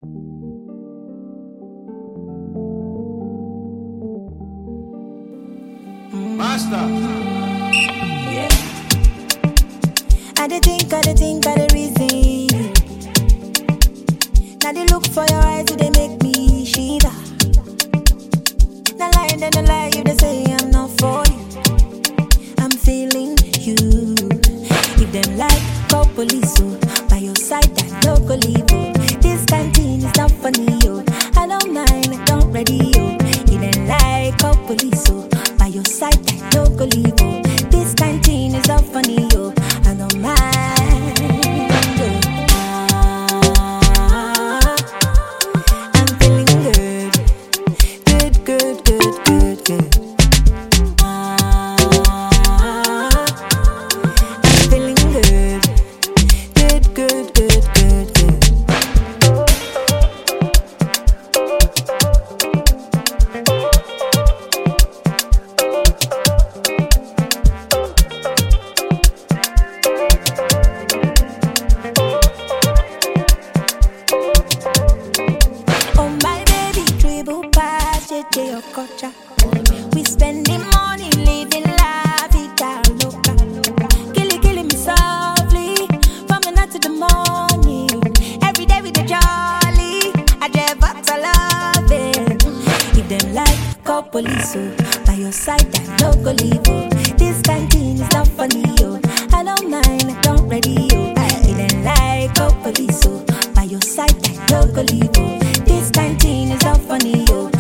Master. Yeah. I dey think, I dey reason. Now they look for your eyes, they make me shiver. No lie, then no lie, if they say I'm not for you. I'm feeling you. If them like, call police, oh. By your side, I no go leave, oh. This canteen is not funny, oh. I don't mind, I don't ready, oh. If them like, call police, oh. By your side, I no go leave, oh. This canteen is not funny, oh. I don't mind, oh. I'm feeling good, good, good, good, good, good. I'm feeling good, good, good, good, good, good. Oh my baby, dribble past JJ Okocha. We spending money, living la vida loca. Killing me softly, from the night to the morning. Every day with the jolly, I never to love it. If them like, call police, oh. By your side, I no go leave, oh. This canteen is not funny, oh. I don't mind, I don't ready, oh. If them like, call police, oh. By your side, I no go leave, oh. This canteen is not funny, oh.